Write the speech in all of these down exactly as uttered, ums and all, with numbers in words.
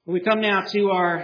We come now to our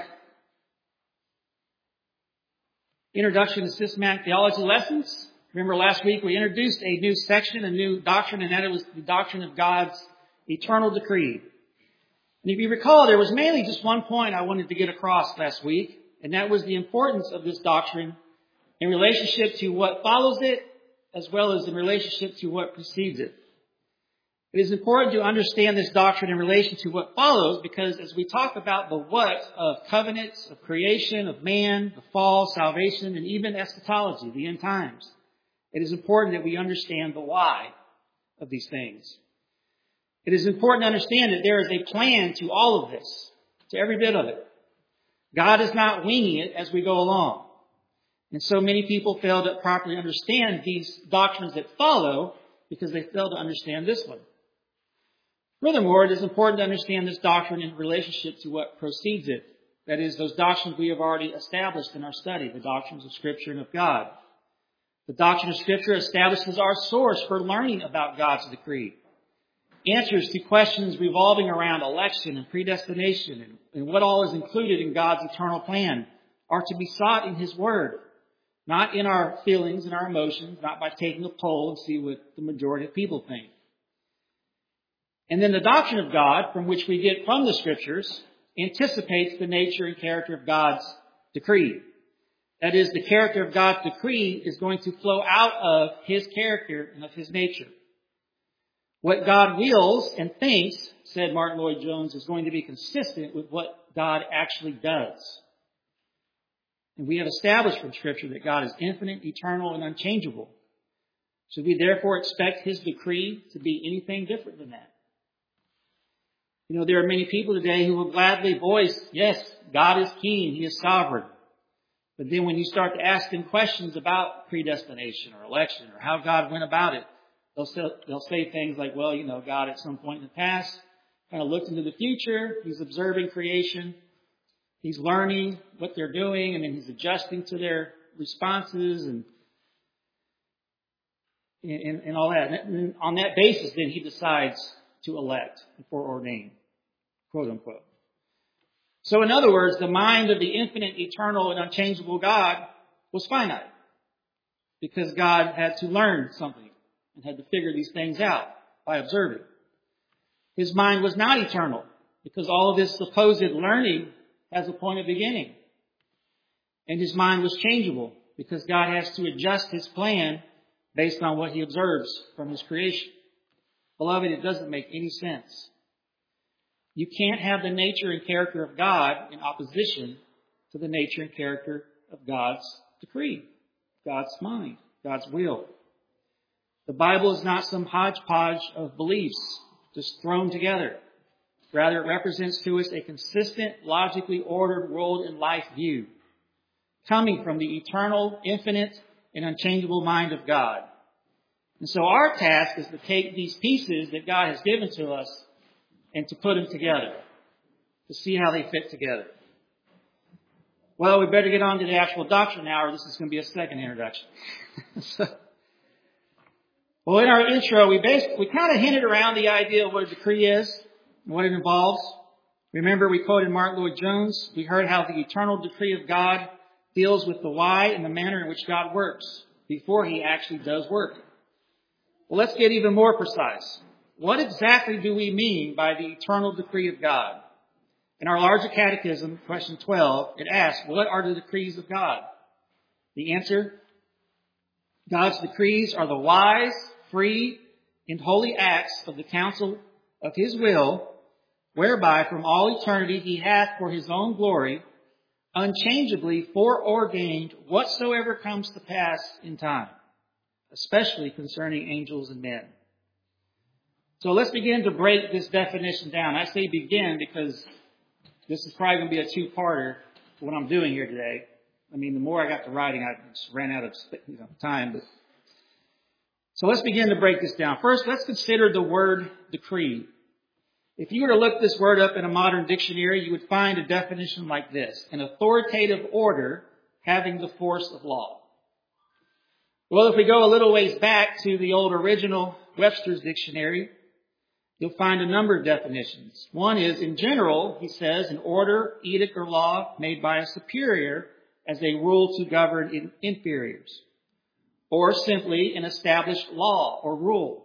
introduction to systematic theology lessons. Remember last week we introduced a new section, a new doctrine, and that was the doctrine of God's eternal decree. And if you recall, there was mainly just one point I wanted to get across last week, and that was the importance of this doctrine in relationship to what follows it, as well as in relationship to what precedes it. It is important to understand this doctrine in relation to what follows, because as we talk about the what of covenants, of creation, of man, the fall, salvation, and even eschatology, the end times, it is important that we understand the why of these things. It is important to understand that there is a plan to all of this, to every bit of it. God is not winging it as we go along. And so many people fail to properly understand these doctrines that follow because they fail to understand this one. Furthermore, it is important to understand this doctrine in relationship to what precedes it. That is, those doctrines we have already established in our study, the doctrines of Scripture and of God. The doctrine of Scripture establishes our source for learning about God's decree. Answers to questions revolving around election and predestination and, and what all is included in God's eternal plan are to be sought in His Word, not in our feelings and our emotions, not by taking a poll and see what the majority of people think. And then the doctrine of God, from which we get from the Scriptures, anticipates the nature and character of God's decree. That is, the character of God's decree is going to flow out of His character and of His nature. What God wills and thinks, said Martin Lloyd-Jones, is going to be consistent with what God actually does. And we have established from Scripture that God is infinite, eternal, and unchangeable. Should we therefore expect His decree to be anything different than that? You know, there are many people today who will gladly voice, yes, God is king, He is sovereign. But then when you start to ask them questions about predestination or election or how God went about it, they'll say, they'll say things like, well, you know, God at some point in the past kind of looked into the future. He's observing creation. He's learning what they're doing, and then He's adjusting to their responses and and, and all that. And on that basis, then He decides to elect and foreordain, quote unquote. So in other words, the mind of the infinite, eternal, and unchangeable God was finite because God had to learn something and had to figure these things out by observing. His mind was not eternal because all of this supposed learning has a point of beginning. And His mind was changeable because God has to adjust His plan based on what He observes from His creation. Beloved, it doesn't make any sense. You can't have the nature and character of God in opposition to the nature and character of God's decree, God's mind, God's will. The Bible is not some hodgepodge of beliefs just thrown together. Rather, it represents to us a consistent, logically ordered world and life view, coming from the eternal, infinite, and unchangeable mind of God. And so our task is to take these pieces that God has given to us and to put them together, to see how they fit together. Well, we better get on to the actual doctrine now, or this is going to be a second introduction. so, well, in our intro, we basically, we kind of hinted around the idea of what a decree is and what it involves. Remember, we quoted Martin Lloyd-Jones. We heard how the eternal decree of God deals with the why and the manner in which God works before He actually does work. Well, let's get even more precise. What exactly do we mean by the eternal decree of God? In our larger catechism, question twelve, it asks, what are the decrees of God? The answer, God's decrees are the wise, free, and holy acts of the counsel of His will, whereby from all eternity He hath for His own glory unchangeably foreordained whatsoever comes to pass in time, especially concerning angels and men. So let's begin to break this definition down. I say begin because this is probably going to be a two-parter for what I'm doing here today. I mean, the more I got to writing, I just ran out of you know, time. But So let's begin to break this down. First, let's consider the word decree. If you were to look this word up in a modern dictionary, you would find a definition like this: an authoritative order having the force of law. Well, if we go a little ways back to the old original Webster's dictionary, you'll find a number of definitions. One is, in general, he says, an order, edict, or law made by a superior as a rule to govern inferiors, or simply an established law or rule.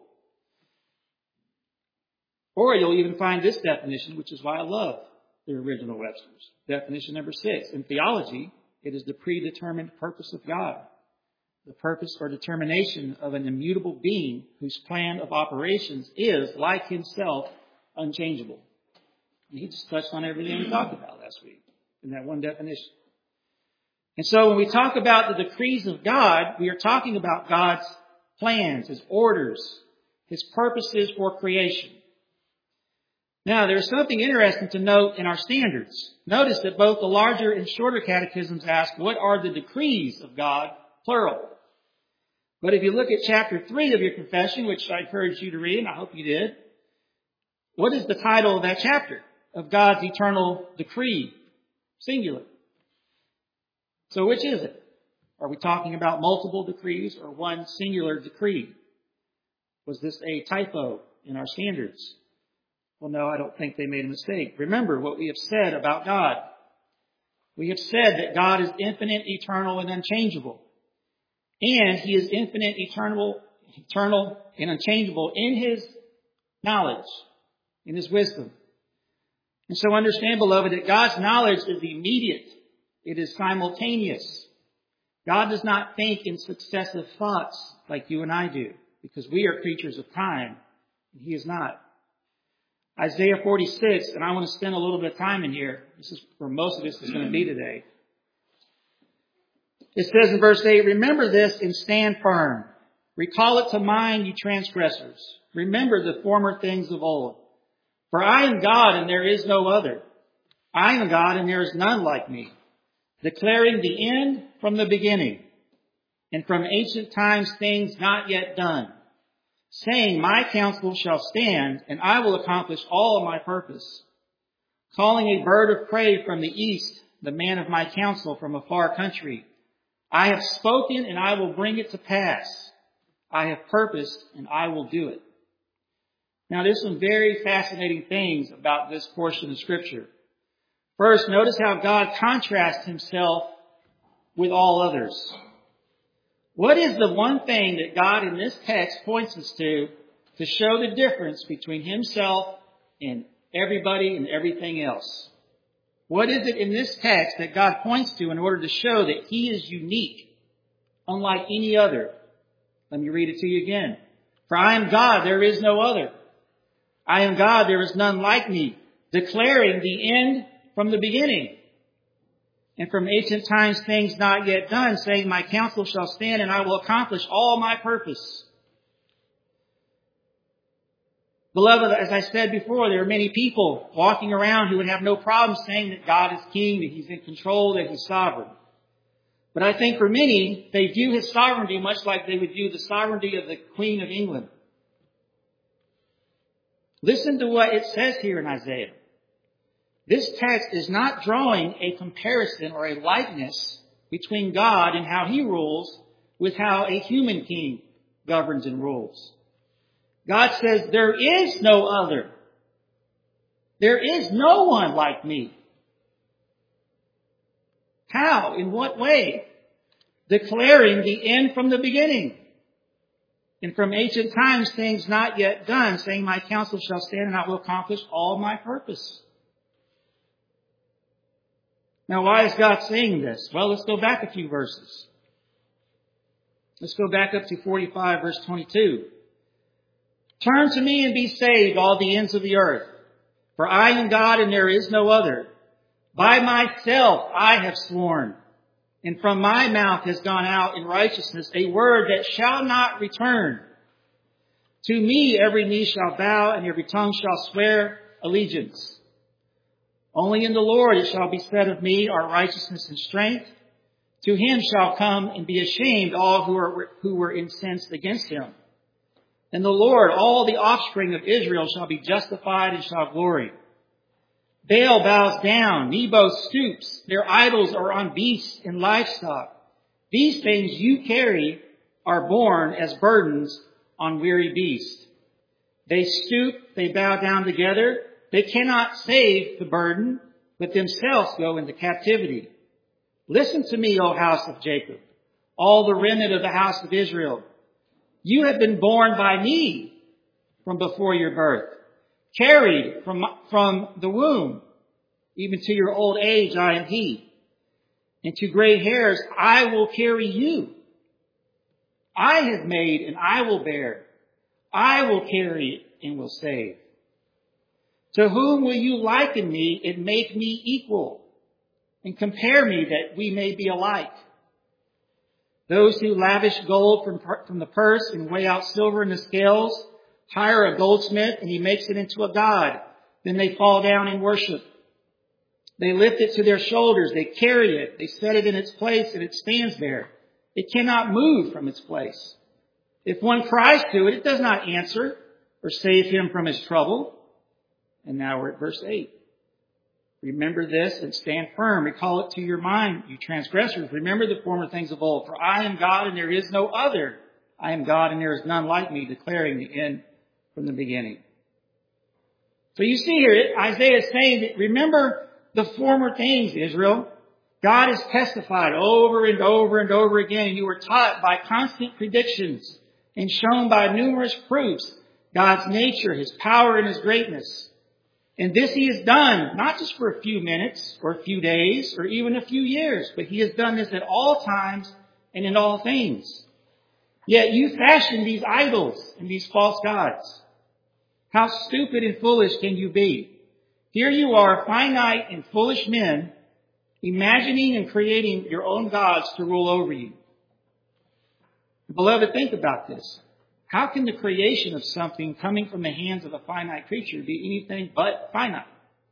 Or you'll even find this definition, which is why I love the original Webster's. Definition number six. In theology, it is the predetermined purpose of God, the purpose or determination of an immutable being whose plan of operations is, like himself, unchangeable. And he just touched on everything we talked about last week in that one definition. And so when we talk about the decrees of God, we are talking about God's plans, His orders, His purposes for creation. Now, there's something interesting to note in our standards. Notice that both the larger and shorter catechisms ask, what are the decrees of God, plural? But if you look at chapter three of your confession, which I encourage you to read, and I hope you did, what is the title of that chapter? Of God's eternal decree, singular. So which is it? Are we talking about multiple decrees or one singular decree? Was this a typo in our standards? Well, no, I don't think they made a mistake. Remember what we have said about God. We have said that God is infinite, eternal, and unchangeable. And He is infinite, eternal, eternal, and unchangeable in His knowledge, in His wisdom. And so understand, beloved, that God's knowledge is immediate. It is simultaneous. God does not think in successive thoughts like you and I do, because we are creatures of time, and He is not. Isaiah forty-six, and I want to spend a little bit of time in here. This is where most of this is going to be today. It says in verse eight, remember this and stand firm. Recall it to mind, you transgressors. Remember the former things of old. For I am God and there is no other. I am God and there is none like me, declaring the end from the beginning, and from ancient times things not yet done, saying, my counsel shall stand, and I will accomplish all of my purpose. Calling a bird of prey from the east, the man of my counsel from a far country. I have spoken, and I will bring it to pass. I have purposed, and I will do it. Now, there's some very fascinating things about this portion of Scripture. First, notice how God contrasts Himself with all others. What is the one thing that God in this text points us to to show the difference between Himself and everybody and everything else? What is it in this text that God points to in order to show that He is unique, unlike any other? Let me read it to you again. For I am God, there is no other. I am God, there is none like me, declaring the end from the beginning. And from ancient times things not yet done, saying, my counsel shall stand and I will accomplish all my purpose. Beloved, as I said before, there are many people walking around who would have no problem saying that God is king, that He's in control, that He's sovereign. But I think for many, they view His sovereignty much like they would view the sovereignty of the Queen of England. Listen to what it says here in Isaiah. This text is not drawing a comparison or a likeness between God and how He rules with how a human king governs and rules. God says, there is no other. There is no one like me. How? In what way? Declaring the end from the beginning. And from ancient times things not yet done, saying, my counsel shall stand and I will accomplish all my purpose. Now, why is God saying this? Well, let's go back a few verses. Let's go back up to forty-five, verse twenty-two. Turn to me and be saved, all the ends of the earth. For I am God and there is no other. By myself I have sworn, and from my mouth has gone out in righteousness a word that shall not return. To me every knee shall bow and every tongue shall swear allegiance. Only in the Lord it shall be said of me are righteousness and strength. To Him shall come and be ashamed all who are who were incensed against Him. And the Lord, all the offspring of Israel shall be justified and shall glory. Baal bows down, Nebo stoops, their idols are on beasts and livestock. These things you carry are borne as burdens on weary beasts. They stoop they bow down together. They cannot save the burden, but themselves go into captivity. Listen to me, O house of Jacob, all the remnant of the house of Israel. You have been born by me from before your birth, carried from, from the womb, even to your old age I am he. And to gray hairs I will carry you. I have made and I will bear. I will carry and will save. To whom will you liken me and make me equal, and compare me that we may be alike? Those who lavish gold from, from the purse and weigh out silver in the scales, hire a goldsmith and he makes it into a god. Then they fall down and worship. They lift it to their shoulders. They carry it. They set it in its place and it stands there. It cannot move from its place. If one cries to it, it does not answer or save him from his trouble. And now we're at verse eight. Remember this and stand firm. Recall it to your mind, you transgressors. Remember the former things of old. For I am God and there is no other. I am God and there is none like me, declaring the end from the beginning. So you see here, Isaiah is saying that remember the former things, Israel. God has testified over and over and over again, and you were taught by constant predictions and shown by numerous proofs God's nature, his power, and his greatness. And this he has done, not just for a few minutes or a few days or even a few years, but he has done this at all times and in all things. Yet you fashion these idols and these false gods. How stupid and foolish can you be? Here you are, finite and foolish men, imagining and creating your own gods to rule over you. Beloved, think about this. How can the creation of something coming from the hands of a finite creature be anything but finite?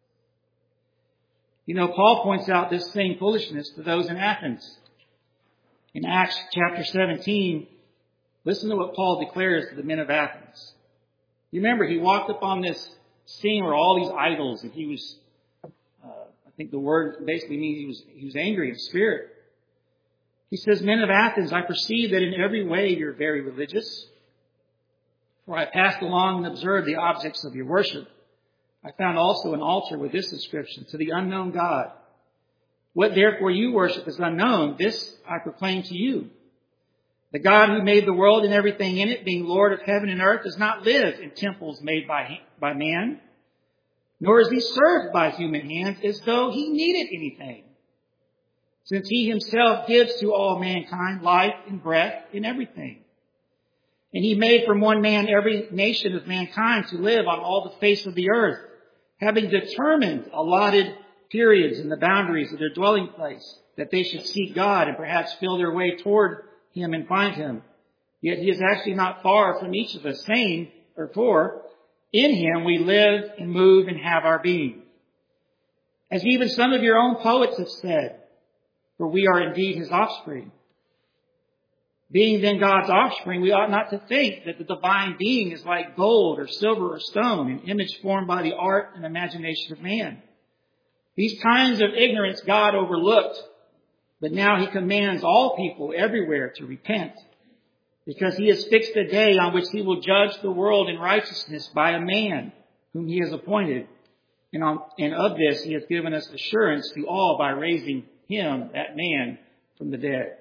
You know, Paul points out this same foolishness to those in Athens. In Acts chapter seventeen, listen to what Paul declares to the men of Athens. You remember, he walked upon this scene where all these idols, and he was, uh, I think the word basically means he was, he was angry in spirit. He says, men of Athens, I perceive that in every way you're very religious. For I passed along and observed the objects of your worship. I found also an altar with this inscription, to the unknown God. What therefore you worship is unknown, this I proclaim to you. The God who made the world and everything in it, being Lord of heaven and earth, does not live in temples made by, by man, nor is he served by human hands as though he needed anything, since he himself gives to all mankind life and breath and everything. And he made from one man every nation of mankind to live on all the face of the earth, having determined allotted periods and the boundaries of their dwelling place, that they should seek God and perhaps feel their way toward him and find him. Yet he is actually not far from each of us, saying, or for, in him we live and move and have our being. As even some of your own poets have said, for we are indeed his offspring. Being then God's offspring, we ought not to think that the divine being is like gold or silver or stone, an image formed by the art and imagination of man. These kinds of ignorance God overlooked, but now he commands all people everywhere to repent, because he has fixed a day on which he will judge the world in righteousness by a man whom he has appointed. And, on, and of this he has given us assurance to all by raising him, that man, from the dead.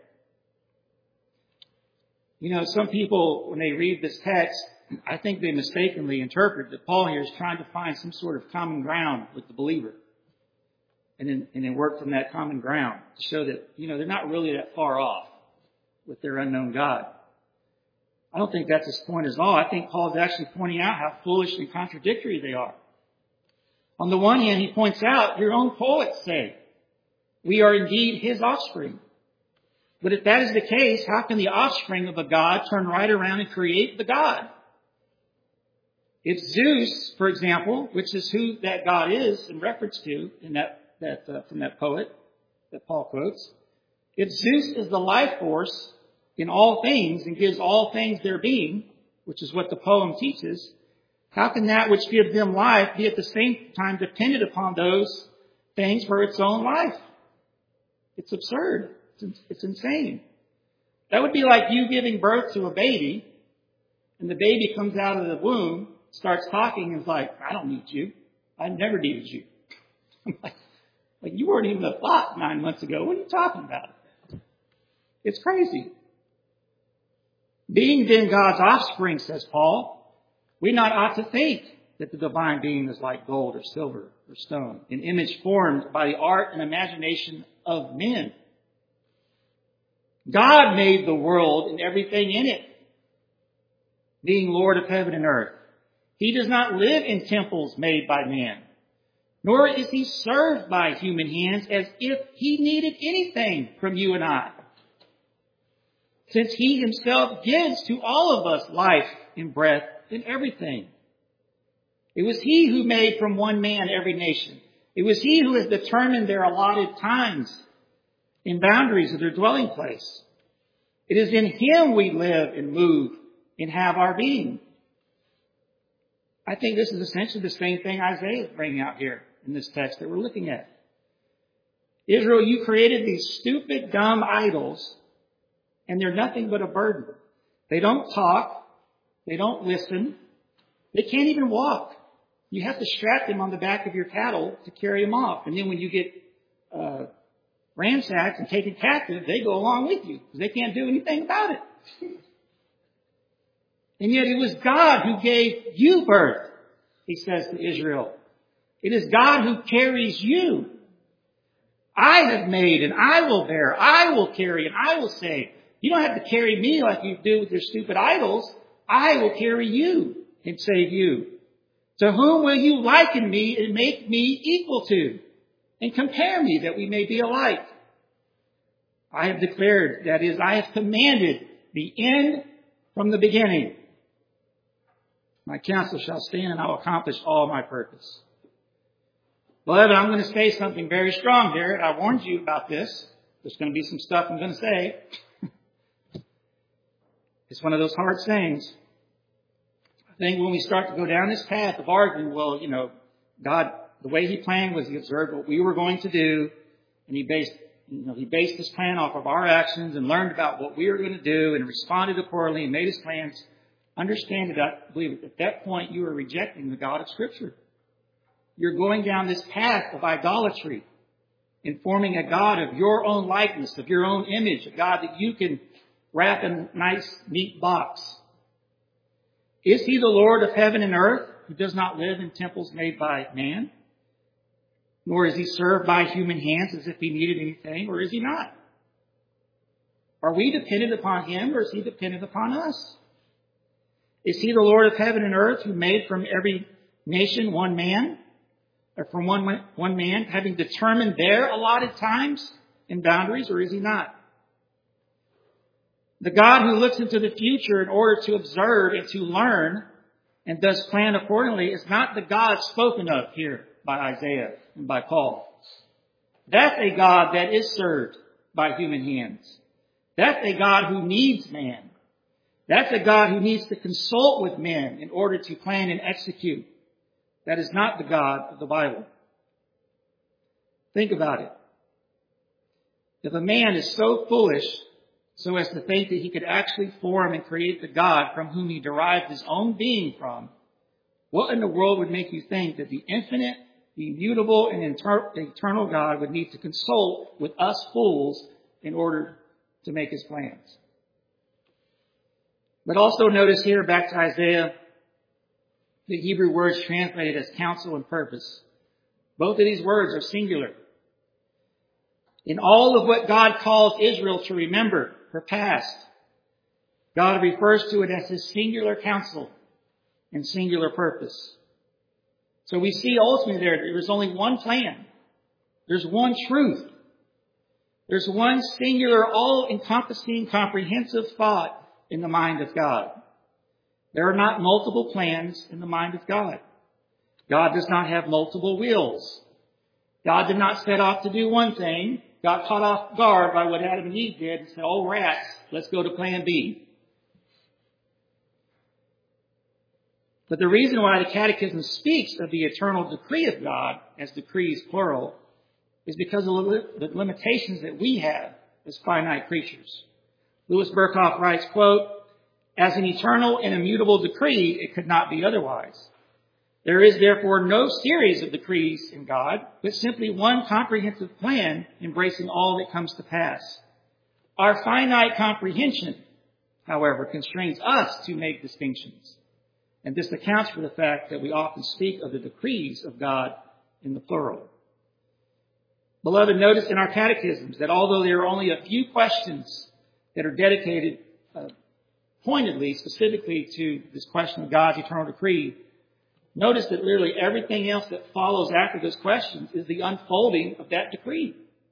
You know, some people, when they read this text, I think they mistakenly interpret that Paul here is trying to find some sort of common ground with the believer. And then, and then work from that common ground to show that, you know, they're not really that far off with their unknown God. I don't think that's his point at all. I think Paul is actually pointing out how foolish and contradictory they are. On the one hand, he points out, your own poets say, we are indeed his offspring. But if that is the case, how can the offspring of a God turn right around and create the God? If Zeus, for example, which is who that God is in reference to in that, that uh, from that poet that Paul quotes, if Zeus is the life force in all things and gives all things their being, which is what the poem teaches, how can that which gives them life be at the same time dependent upon those things for its own life? It's absurd. It's, it's insane. That would be like you giving birth to a baby, and the baby comes out of the womb starts talking and is like, I don't need you. I never needed you. I'm like, like, you weren't even a thought nine months ago. What are you talking about? It's crazy. Being then God's offspring, says Paul, we not ought to think that the divine being is like gold or silver or stone, an image formed by the art and imagination of men. God made the world and everything in it, being Lord of heaven and earth. He does not live in temples made by man, nor is he served by human hands as if he needed anything from you and I, since he himself gives to all of us life and breath and everything. It was he who made from one man every nation. It was he who has determined their allotted times and boundaries of their dwelling place. It is in him we live and move and have our being. I think this is essentially the same thing Isaiah is bringing out here in this text that we're looking at. Israel, you created these stupid, dumb idols, and they're nothing but a burden. They don't talk. They don't listen. They can't even walk. You have to strap them on the back of your cattle to carry them off. And then when you get uh, ransacked and taken captive, they go along with you because they can't do anything about it. And yet it was God who gave you birth, he says to Israel. It is God who carries you. I have made and I will bear. I will carry and I will save. You don't have to carry me like you do with your stupid idols. I will carry you and save you. To whom will you liken me and make me equal to? And compare me that we may be alike. I have declared, that is, I have commanded the end from the beginning. My counsel shall stand and I will accomplish all my purpose. Beloved, I'm going to say something very strong here. I warned you about this. There's going to be some stuff I'm going to say. It's one of those hard sayings. I think when we start to go down this path of arguing, well, you know, God, the way he planned was he observed what we were going to do, and he based, you know, he based his plan off of our actions and learned about what we were going to do and responded accordingly and made his plans. Understand that I believe at that point you are rejecting the God of Scripture. You're going down this path of idolatry and forming a God of your own likeness, of your own image, a God that you can wrap in a nice, neat box. Is he the Lord of heaven and earth who does not live in temples made by man? Nor is he served by human hands as if he needed anything, or is he not? Are we dependent upon him, or is he dependent upon us? Is he the Lord of heaven and earth who made from every nation one man, or from one, one man, having determined their allotted times and boundaries, or is he not? The God who looks into the future in order to observe and to learn and thus plan accordingly is not the God spoken of here by Isaiah and by Paul. That's a God that is served by human hands. That's a God who needs man. That's a God who needs to consult with men in order to plan and execute. That is not the God of the Bible. Think about it. If a man is so foolish so as to think that he could actually form and create the God from whom he derived his own being from, what in the world would make you think that the infinite, the immutable, and inter- eternal God would need to consult with us fools in order to make his plans? But also notice here, back to Isaiah, the Hebrew words translated as counsel and purpose. Both of these words are singular. In all of what God calls Israel to remember, her past, God refers to it as his singular counsel and singular purpose. So we see ultimately there, there's only one plan. There's one truth. There's one singular, all-encompassing, comprehensive thought in the mind of God. There are not multiple plans in the mind of God. God does not have multiple wills. God did not set off to do one thing, got caught off guard by what Adam and Eve did and said, oh, rats, let's go to plan B. But the reason why the Catechism speaks of the eternal decree of God, as decrees plural, is because of the limitations that we have as finite creatures. Louis Berkhoff writes, quote, As an eternal and immutable decree, it could not be otherwise. There is therefore no series of decrees in God, but simply one comprehensive plan embracing all that comes to pass. Our finite comprehension, however, constrains us to make distinctions. And this accounts for the fact that we often speak of the decrees of God in the plural. Beloved, notice in our catechisms that although there are only a few questions that are dedicated uh, pointedly, specifically to this question of God's eternal decree, notice that literally everything else that follows after those questions is the unfolding of that decree.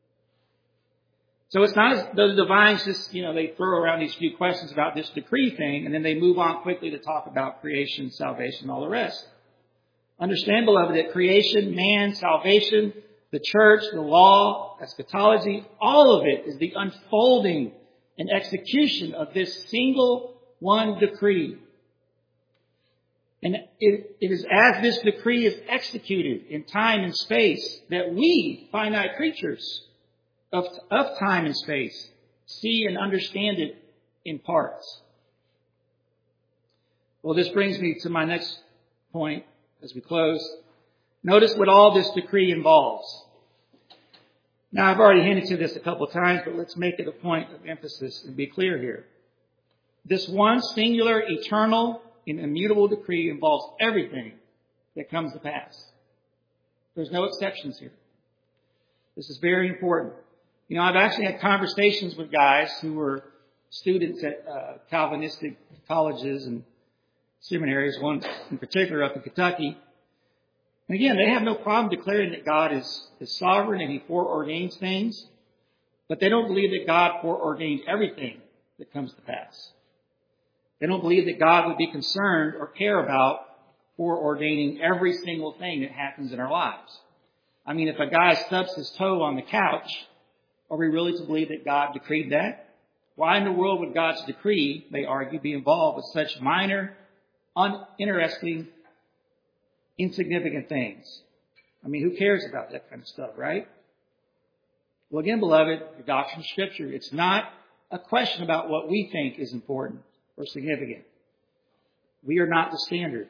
So it's not as though the divines just, you know, they throw around these few questions about this decree thing and then they move on quickly to talk about creation, salvation, and all the rest. Understand, beloved, that creation, man, salvation, the church, the law, eschatology, all of it is the unfolding and execution of this single one decree. And it, it is as this decree is executed in time and space that we, finite creatures of, of time and space, see and understand it in parts. Well, this brings me to my next point as we close. Notice what all this decree involves. Now, I've already hinted to this a couple of times, but let's make it a point of emphasis and be clear here. This one singular, eternal, and immutable decree involves everything that comes to pass. There's no exceptions here. This is very important. You know, I've actually had conversations with guys who were students at uh, Calvinistic colleges and seminaries, one in particular up in Kentucky. And again, they have no problem declaring that God is, is sovereign and He foreordains things, but they don't believe that God foreordained everything that comes to pass. They don't believe that God would be concerned or care about foreordaining every single thing that happens in our lives. I mean, if a guy stubs his toe on the couch, are we really to believe that God decreed that? Why in the world would God's decree, they argue, be involved with such minor, uninteresting, insignificant things? I mean, who cares about that kind of stuff, right? Well, again, beloved, the doctrine of Scripture, it's not a question about what we think is important or significant. We are not the standard.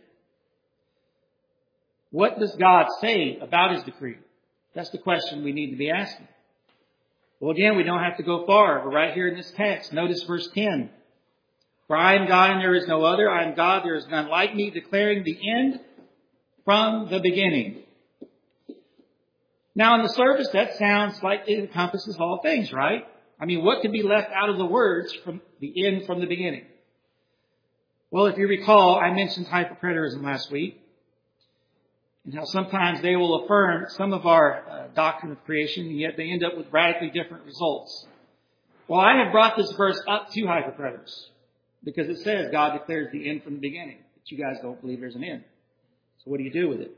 What does God say about His decree? That's the question we need to be asking. Well, again, we don't have to go far. We're right here in this text. Notice verse ten. For I am God and there is no other. I am God, there is none like me, declaring the end from the beginning. Now, on the surface, that sounds like it encompasses all things, right? I mean, what could be left out of the words from the end from the beginning? Well, if you recall, I mentioned hyperpreterism last week, and how sometimes they will affirm some of our uh, doctrine of creation, and yet they end up with radically different results. Well, I have brought this verse up to hyperpreterists, because it says God declares the end from the beginning, but you guys don't believe there's an end. So what do you do with it?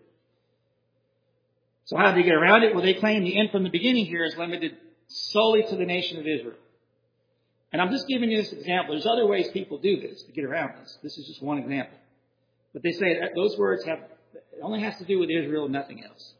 So how do they get around it? Well, they claim the end from the beginning here is limited solely to the nation of Israel. And I'm just giving you this example. There's other ways people do this to get around this. This is just one example. But they say that those words have, it only has to do with Israel and nothing else.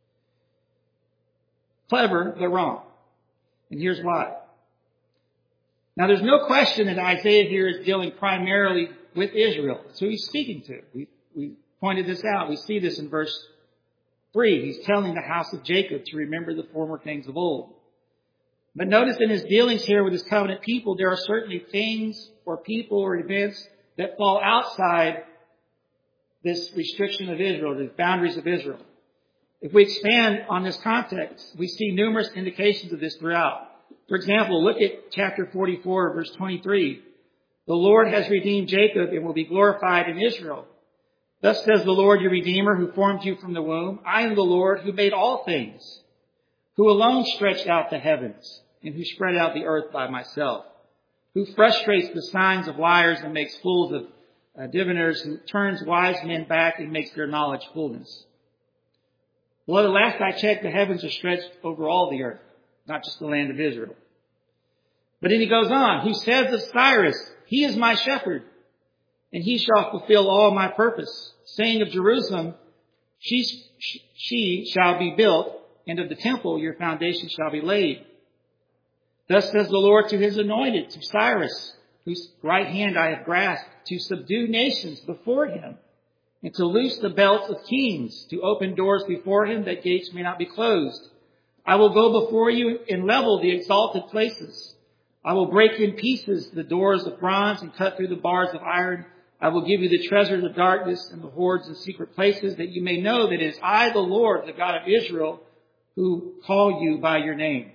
Clever, but wrong. And here's why. Now, there's no question that Isaiah here is dealing primarily with Israel. That's who he's speaking to. We, we pointed this out. We see this in verse three. He's telling the house of Jacob to remember the former things of old. But notice in his dealings here with his covenant people, there are certainly things or people or events that fall outside this restriction of Israel, the boundaries of Israel. If we expand on this context, we see numerous indications of this throughout. For example, look at chapter forty-four, verse twenty-three. The Lord has redeemed Jacob and will be glorified in Israel. Thus says the Lord, your Redeemer, who formed you from the womb. I am the Lord who made all things, who alone stretched out the heavens and who spread out the earth by myself, who frustrates the signs of liars and makes fools of uh, diviners, who turns wise men back and makes their knowledge fullness. Well, the last I checked, the heavens are stretched over all the earth, not just the land of Israel. But then he goes on, who says of Cyrus, he is my shepherd, and he shall fulfill all my purpose, saying of Jerusalem, she, she shall be built, and of the temple your foundation shall be laid. Thus says the Lord to his anointed, to Cyrus, whose right hand I have grasped, to subdue nations before him, and to loose the belts of kings, to open doors before him that gates may not be closed. I will go before you and level the exalted places. I will break in pieces the doors of bronze and cut through the bars of iron. I will give you the treasures of darkness and the hoards in secret places, that you may know that it is I, the Lord, the God of Israel, who call you by your name.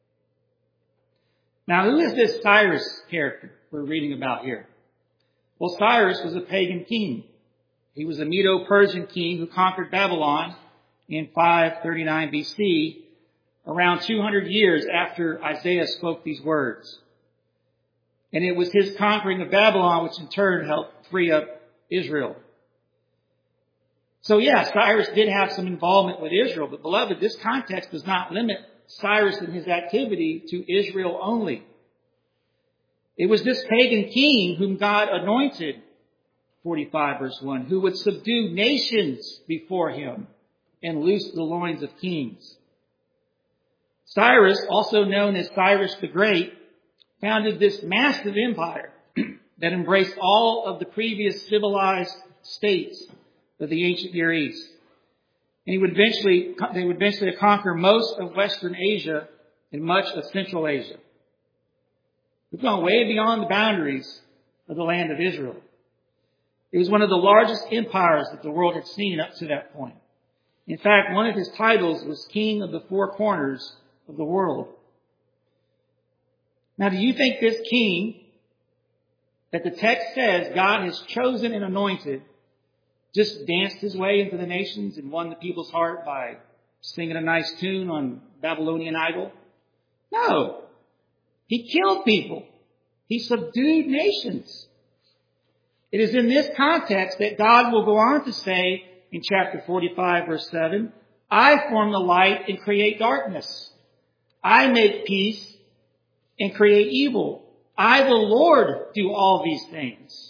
Now, who is this Cyrus character we're reading about here? Well, Cyrus was a pagan king. He was a Medo-Persian king who conquered Babylon in five thirty-nine B C, around two hundred years after Isaiah spoke these words. And it was his conquering of Babylon which in turn helped free up Israel. So yeah, Cyrus did have some involvement with Israel, but beloved, this context does not limit Cyrus and his activity to Israel only. It was this pagan king whom God anointed, forty-five verse one, who would subdue nations before him and loose the loins of kings. Cyrus, also known as Cyrus the Great, founded this massive empire that embraced all of the previous civilized states of the ancient Near East. And he would eventually, they would eventually conquer most of Western Asia and much of Central Asia. We've gone way beyond the boundaries of the land of Israel. It was one of the largest empires that the world had seen up to that point. In fact, one of his titles was King of the Four Corners of the world. Now, do you think this king that the text says God has chosen and anointed just danced his way into the nations and won the people's heart by singing a nice tune on Babylonian idol? No. He killed people. He subdued nations. It is in this context that God will go on to say in chapter forty-five, verse seven, I form the light and create darkness. I make peace and create evil. I, the Lord, do all these things.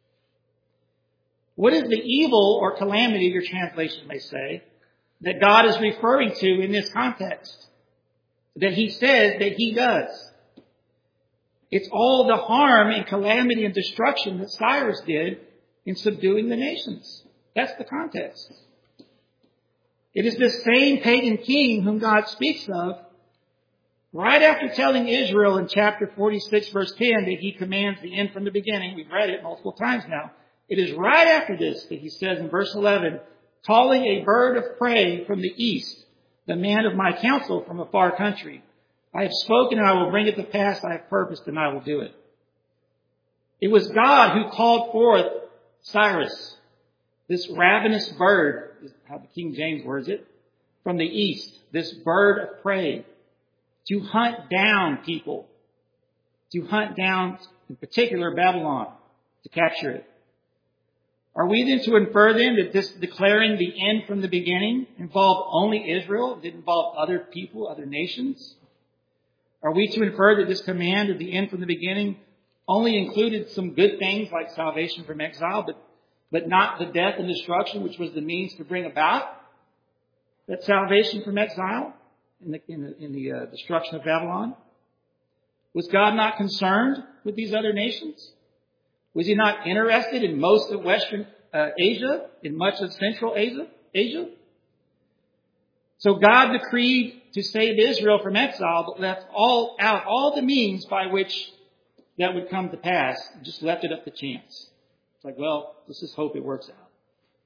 What is the evil or calamity, your translation may say, that God is referring to in this context? That he says that he does. It's all the harm and calamity and destruction that Cyrus did in subduing the nations. That's the context. It is this same pagan king whom God speaks of right after telling Israel in chapter forty-six, verse ten, that he commands the end from the beginning. We've read it multiple times now. It is right after this that he says in verse eleven, calling a bird of prey from the east, the man of my counsel from a far country. I have spoken and I will bring it to pass. I have purposed and I will do it. It was God who called forth Cyrus, this ravenous bird, is how the King James words it, from the east, this bird of prey, to hunt down people, to hunt down, in particular, Babylon, to capture it. Are we then to infer then that this declaring the end from the beginning involved only Israel? It didn't involve other people, other nations? Are we to infer that this command of the end from the beginning only included some good things like salvation from exile, but, but not the death and destruction which was the means to bring about that salvation from exile in the, in the, in the uh, destruction of Babylon? Was God not concerned with these other nations? Was he not interested in most of Western uh, Asia, in much of Central Asia? Asia? So God decreed to save Israel from exile, but left all out all the means by which that would come to pass, and just left it up to chance. It's like, well, let's just hope it works out.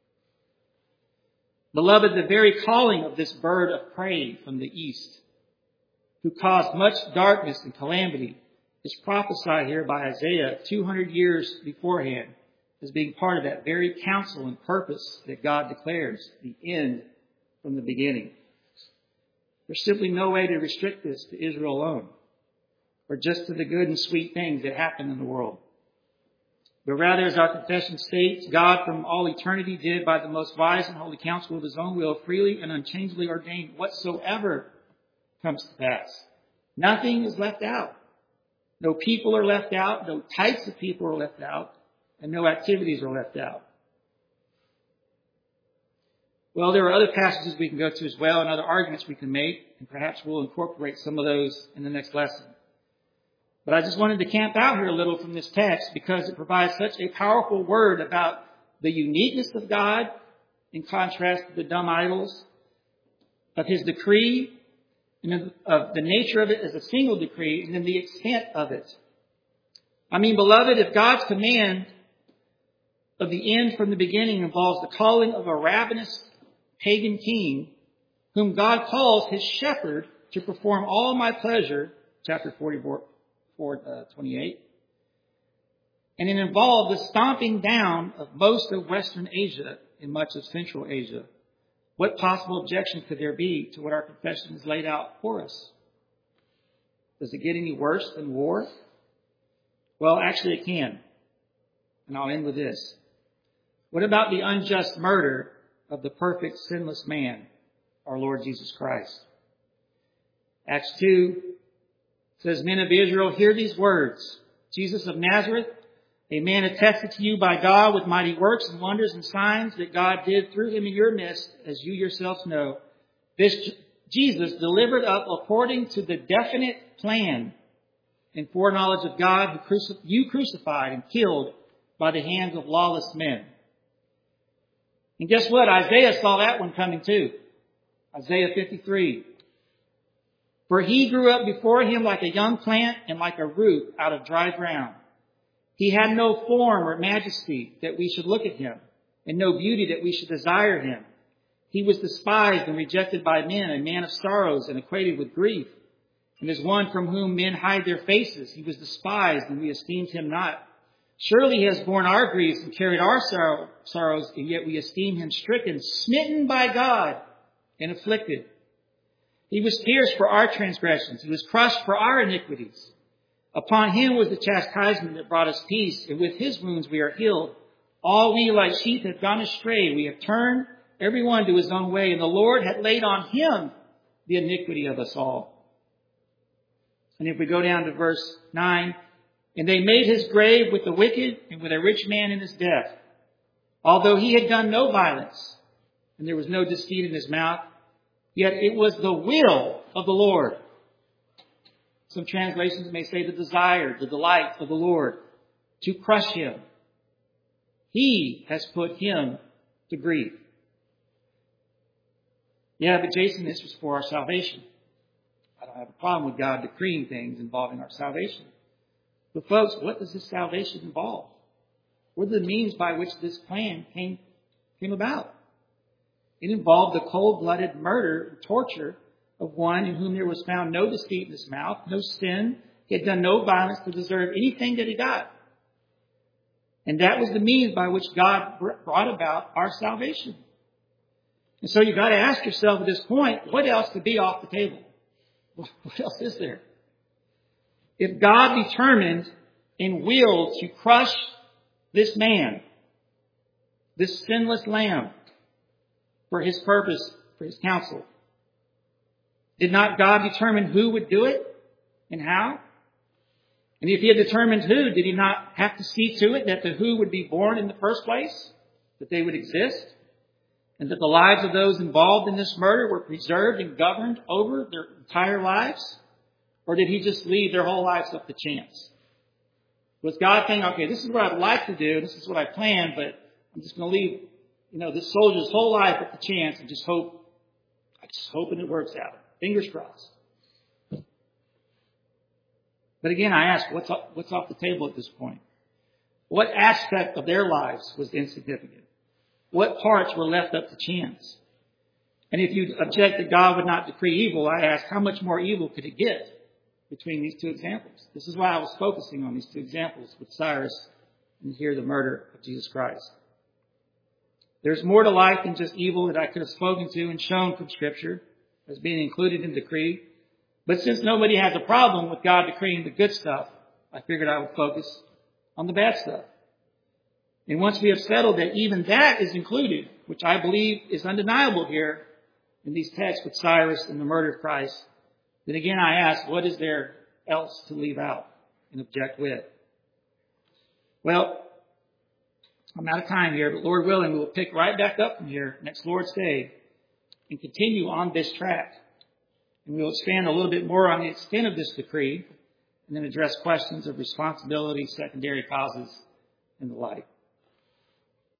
Beloved, the very calling of this bird of prey from the east, who caused much darkness and calamity, is prophesied here by Isaiah two hundred years beforehand as being part of that very counsel and purpose that God declares, the end from the beginning. There's simply no way to restrict this to Israel alone, or just to the good and sweet things that happen in the world. But rather, as our confession states, God from all eternity did by the most wise and holy counsel of his own will freely and unchangeably ordain whatsoever comes to pass. Nothing is left out. No people are left out, no types of people are left out, and no activities are left out. Well, there are other passages we can go to as well and other arguments we can make, and perhaps we'll incorporate some of those in the next lesson. But I just wanted to camp out here a little from this text because it provides such a powerful word about the uniqueness of God in contrast to the dumb idols, of his decree, and of, of the nature of it as a single decree, and then the extent of it. I mean, beloved, if God's command of the end from the beginning involves the calling of a ravenous pagan king, whom God calls his shepherd to perform all my pleasure, chapter forty-four, twenty-eight, and it involved the stomping down of most of Western Asia and much of Central Asia, what possible objection could there be to what our confession has laid out for us? Does it get any worse than war? Well, actually it can. And I'll end with this. What about the unjust murder of the perfect, sinless man, our Lord Jesus Christ? Acts two says, Men of Israel, hear these words. Jesus of Nazareth, a man attested to you by God with mighty works and wonders and signs that God did through him in your midst, as you yourselves know. This Jesus delivered up according to the definite plan and foreknowledge of God, who crucif- you crucified and killed by the hands of lawless men. And guess what? Isaiah saw that one coming too. Isaiah fifty-three. For he grew up before him like a young plant and like a root out of dry ground. He had no form or majesty that we should look at him, and no beauty that we should desire him. He was despised and rejected by men, a man of sorrows and acquainted with grief. And as one from whom men hide their faces, he was despised, and we esteemed him not. Surely he has borne our griefs and carried our sorrow, sorrows, and yet we esteem him stricken, smitten by God, and afflicted. He was pierced for our transgressions. He was crushed for our iniquities. Upon him was the chastisement that brought us peace, and with his wounds we are healed. All we like sheep have gone astray. We have turned every one to his own way, and the Lord had laid on him the iniquity of us all. And if we go down to verse nine, and they made his grave with the wicked and with a rich man in his death, although he had done no violence, and there was no deceit in his mouth, yet it was the will of the Lord. Some translations may say the desire, the delight of the Lord to crush him. He has put him to grief. Yeah, but Jason, this was for our salvation. I don't have a problem with God decreeing things involving our salvation. But folks, what does this salvation involve? What are the means by which this plan came, came about? It involved the cold-blooded murder and torture of one in whom there was found no deceit in his mouth, no sin. He had done no violence to deserve anything that he got. And that was the means by which God brought about our salvation. And so you've got to ask yourself at this point, what else could be off the table? What else is there? If God determined and willed to crush this man, this sinless lamb, for his purpose, for his counsel, did not God determine who would do it and how? And if he had determined who, did he not have to see to it that the who would be born in the first place? That they would exist? And that the lives of those involved in this murder were preserved and governed over their entire lives? Or did he just leave their whole lives up to chance? Was God saying, okay, this is what I'd like to do, this is what I planned, but I'm just going to leave, you know, this soldier's whole life up to chance and just hope, I just hoping it works out. Fingers crossed. But again, I ask, what's up, what's off the table at this point? What aspect of their lives was insignificant? What parts were left up to chance? And if you object that God would not decree evil, I ask, how much more evil could it get between these two examples? This is why I was focusing on these two examples with Cyrus and here the murder of Jesus Christ. There's more to life than just evil that I could have spoken to and shown from Scripture as being included in decree. But since nobody has a problem with God decreeing the good stuff, I figured I would focus on the bad stuff. And once we have settled that even that is included, which I believe is undeniable here in these texts with Cyrus and the murder of Christ, then again I ask, what is there else to leave out and object with? Well, I'm out of time here, but Lord willing, we will pick right back up from here next Lord's Day and continue on this track. And we'll expand a little bit more on the extent of this decree and then address questions of responsibility, secondary causes, and the like.